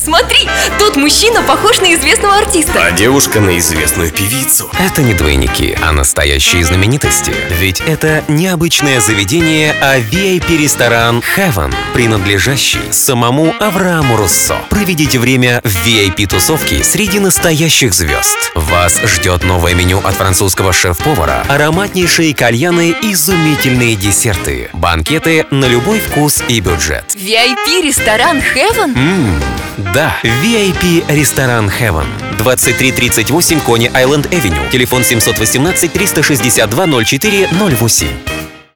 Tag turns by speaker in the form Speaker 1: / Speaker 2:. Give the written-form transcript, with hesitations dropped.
Speaker 1: Смотри, тот мужчина похож на известного артиста.
Speaker 2: А девушка на известную певицу.
Speaker 3: Это не двойники, а настоящие знаменитости. Ведь это необычное заведение, а VIP-ресторан Heaven, принадлежащий самому Аврааму Руссо. Проведите время в VIP-тусовке среди настоящих звезд. Вас ждет новое меню от французского шеф-повара, ароматнейшие кальяны, изумительные десерты, банкеты на любой вкус и бюджет.
Speaker 1: VIP-ресторан Heaven?
Speaker 3: Да, VIP-ресторан Heaven. 2338 Кони Айленд Эвеню. Телефон 718 362 04 08.